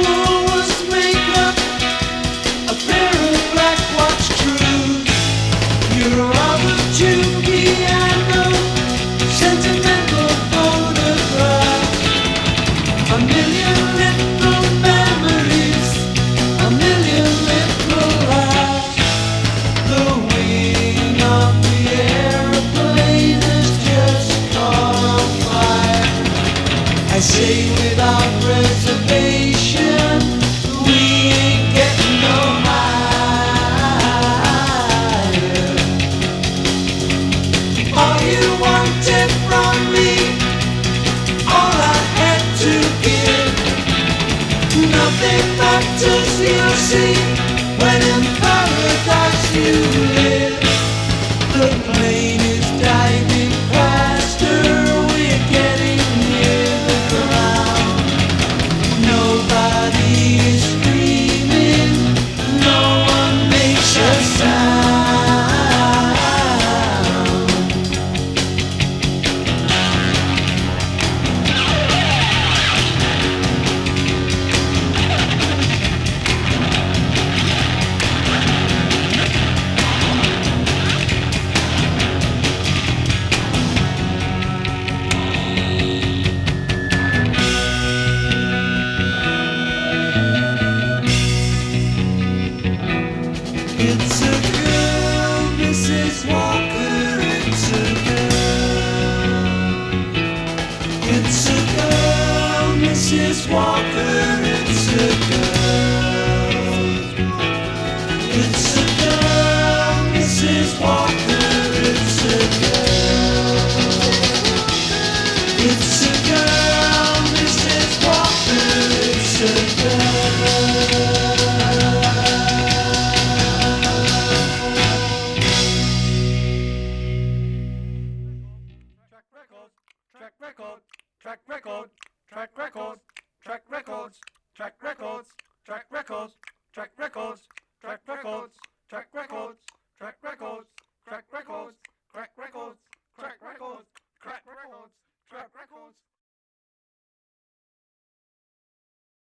Woolworths makeup, a pair of black watch trues. You're a Robert June piano, sentimental photograph. A million little memories, a million little laughs. The wing of the airplane has just caught on fire. I say without reservation, we ain't getting no higher. All you wanted from me, all I had to give. Nothing matters, you'll see, when in paradise you live. The plane is diving faster, we're getting near the ground. Nobody is screaming, no one makes a sound. It's a girl, Mrs. Walker, it's a girl. It's a girl, Mrs. Walker, it's a girl. It's a girl, Mrs. Walker, it's a girl. It's a girl, Mrs. Walker, it's a girl. Track record, track record, track record, track records, track records, track records, track records, track records, track records, track records, track records, track records, track records, track records, track records, track records.